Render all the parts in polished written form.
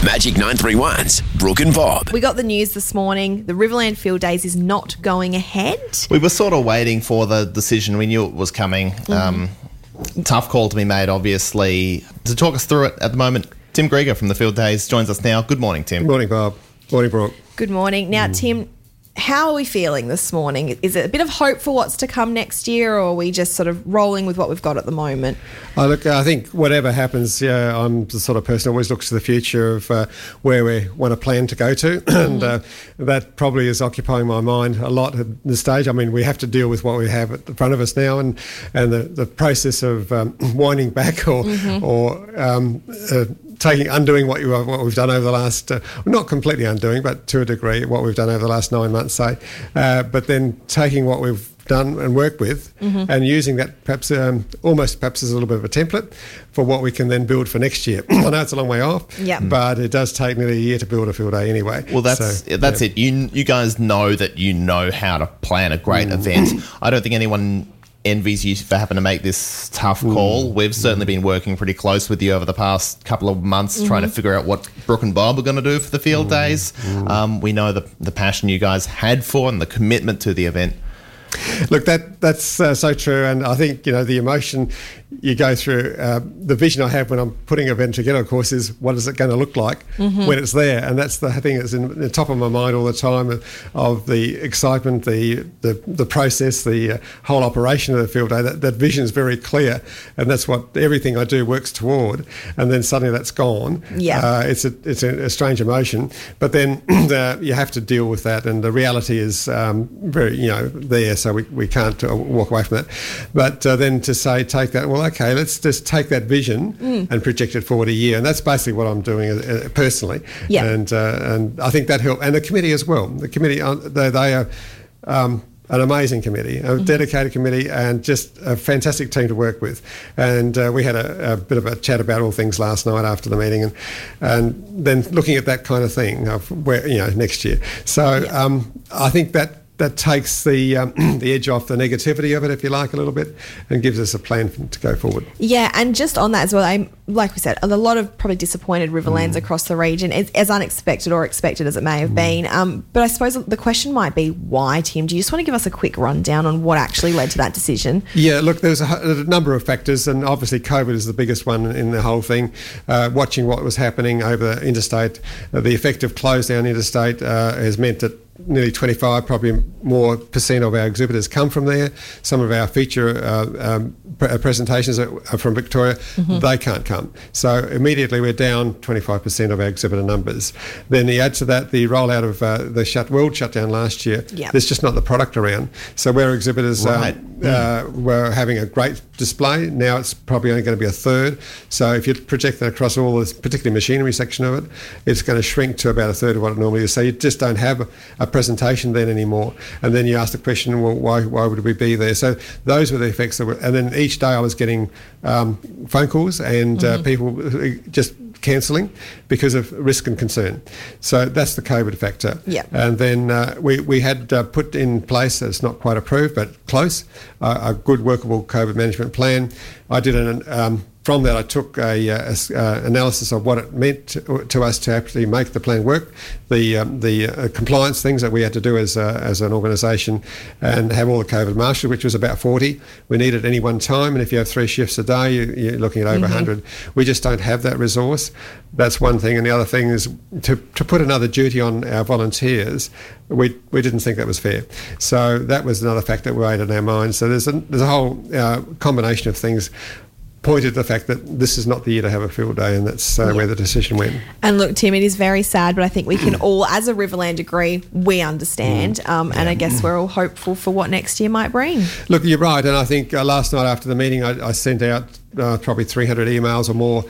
Magic 931's Brooke and Bob. We got the news this morning. The Riverland Field Days is not going ahead. We were sort of waiting for the decision. We knew it was coming. Tough call to be made, obviously. To talk us through it at the moment, Tim Grieger from the Field Days joins us now. Good morning, Tim. Good morning, Bob. Morning, Brooke. Good morning. Now, Tim, how are we feeling this morning? Is it a bit of hope for what's to come next year, or are we just sort of rolling with what we've got at the moment? Look, I think whatever happens, I'm the sort of person who always looks to the future of where we want to plan to go to, and that probably is occupying my mind a lot at this stage. I mean, we have to deal with what we have at the front of us now, and the process of winding back or undoing what we've done over the last, not completely undoing, but to a degree, what we've done over the last 9 months, say, but then taking what we've done and worked with and using that perhaps as a little bit of a template for what we can then build for next year. I know it's a long way off, but it does take nearly a year to build a field day anyway. Well, that's it. You guys know that you know how to plan a great event. I don't think anyone envies you for having to make this tough call. We've certainly been working pretty close with you over the past couple of months trying to figure out what Brooke and Bob are going to do for the field days. We know the passion you guys had for and the commitment to the event. Look, that's so true, and I think the emotion you go through, the vision I have when I'm putting an event together, of course, is what is it going to look like when it's there, and that's the thing that's in the top of my mind all the time of the excitement, the process, the whole operation of the field day. That vision is very clear, and that's what everything I do works toward. And then suddenly that's gone. It's a strange emotion, but then you have to deal with that, and the reality is very there. So we can't walk away from that. But then to say, take that, well, okay, let's just take that vision and project it forward a year. And that's basically what I'm doing personally. And I think that helped. And the committee as well. The committee, they are an amazing committee, a dedicated committee, and just a fantastic team to work with. And we had a bit of a chat about all things last night after the meeting, and then looking at that kind of thing of where next year. So I think that takes the edge off the negativity of it, if you like, a little bit, and gives us a plan to go forward. Yeah, and just on that as well, like we said, a lot of probably disappointed Riverlands across the region, as unexpected or expected as it may have been. But I suppose the question might be, why, Tim? Do you just want to give us a quick rundown on what actually led to that decision? Yeah, look, there's a number of factors, and obviously COVID is the biggest one in the whole thing. Watching what was happening over the interstate, the effective close down interstate has meant that nearly 25, probably more % of our exhibitors come from there. Some of our feature presentations are from Victoria. They can't come. So immediately we're down 25% of our exhibitor numbers. Then you add to that the rollout of the world shutdown last year. There's just not the product around. So where exhibitors were having a great display, now it's probably only going to be a third. So if you project that across all this, particularly machinery section of it, it's going to shrink to about a third of what it normally is. So you just don't have a presentation then anymore. And then you ask the question, well, why would we be there? So those were the effects that were, and then each day I was getting phone calls and people just cancelling because of risk and concern. So that's the COVID factor. And then we had put in place, it's not quite approved, but close, a good workable COVID management plan. I did from that, I took a analysis of what it meant to us to actually make the plan work, the compliance things that we had to do as an organisation, and have all the COVID marshals, which was about 40. We need at any one time, and if you have 3 shifts a day, you're looking at over 100. We just don't have that resource. That's one thing, and the other thing is to put another duty on our volunteers. We didn't think that was fair, so that was another factor that weighed in our minds. So there's a whole combination of things pointed to the fact that this is not the year to have a field day, and that's where the decision went. And look, Tim, it is very sad, but I think we can all, as a Riverland, agree we understand, and I guess we're all hopeful for what next year might bring. Look, you're right, and I think last night after the meeting I sent out probably 300 emails or more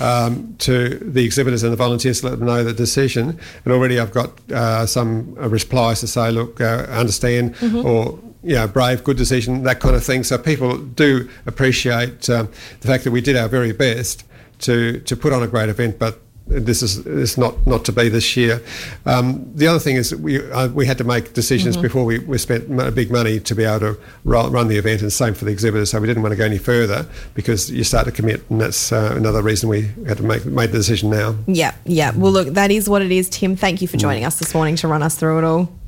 to the exhibitors and the volunteers to let them know the decision, and already I've got some replies to say, look, understand, or brave, good decision, that kind of thing. So people do appreciate the fact that we did our very best to put on a great event, but this is not to be this year. The other thing is that we had to make decisions before we spent big money to be able to run the event, and same for the exhibitors. So we didn't want to go any further because you start to commit, and that's another reason we had to make the decision now. Yeah. Well, look, that is what it is. Tim, thank you for joining us this morning to run us through it all.